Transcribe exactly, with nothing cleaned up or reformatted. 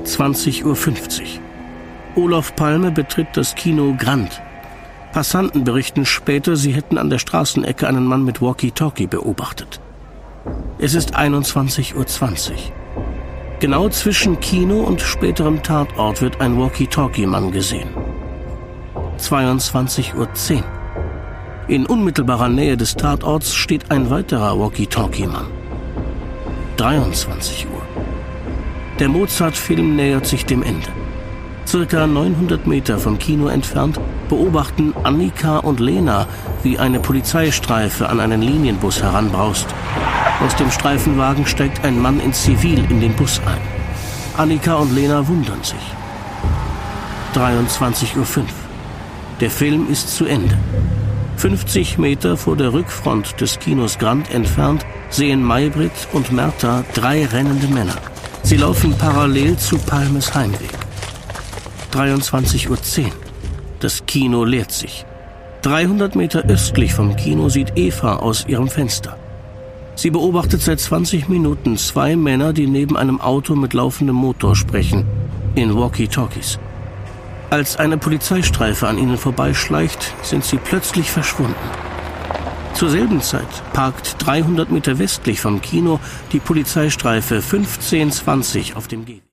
zwanzig Uhr fünfzig. Olof Palme betritt das Kino Grand. Passanten berichten später, sie hätten an der Straßenecke einen Mann mit Walkie-Talkie beobachtet. Es ist einundzwanzig Uhr zwanzig. Genau zwischen Kino und späterem Tatort wird ein Walkie-Talkie-Mann gesehen. zweiundzwanzig Uhr zehn. In unmittelbarer Nähe des Tatorts steht ein weiterer Walkie-Talkie-Mann. dreiundzwanzig Uhr. Der Mozart-Film nähert sich dem Ende. Circa neunhundert Meter vom Kino entfernt beobachten Annika und Lena, wie eine Polizeistreife an einen Linienbus heranbraust. Aus dem Streifenwagen steigt ein Mann in Zivil in den Bus ein. Annika und Lena wundern sich. dreiundzwanzig Uhr fünf. Der Film ist zu Ende. fünfzig Meter vor der Rückfront des Kinos Grand entfernt sehen May-Britt und Märta drei rennende Männer. Sie laufen parallel zu Palmes Heimweg. dreiundzwanzig Uhr zehn. Das Kino leert sich. dreihundert Meter östlich vom Kino sieht Eva aus ihrem Fenster. Sie beobachtet seit zwanzig Minuten zwei Männer, die neben einem Auto mit laufendem Motor sprechen, in Walkie-Talkies. Als eine Polizeistreife an ihnen vorbeischleicht, sind sie plötzlich verschwunden. Zur selben Zeit parkt dreihundert Meter westlich vom Kino die Polizeistreife fünfzehn zwanzig auf dem Gehweg.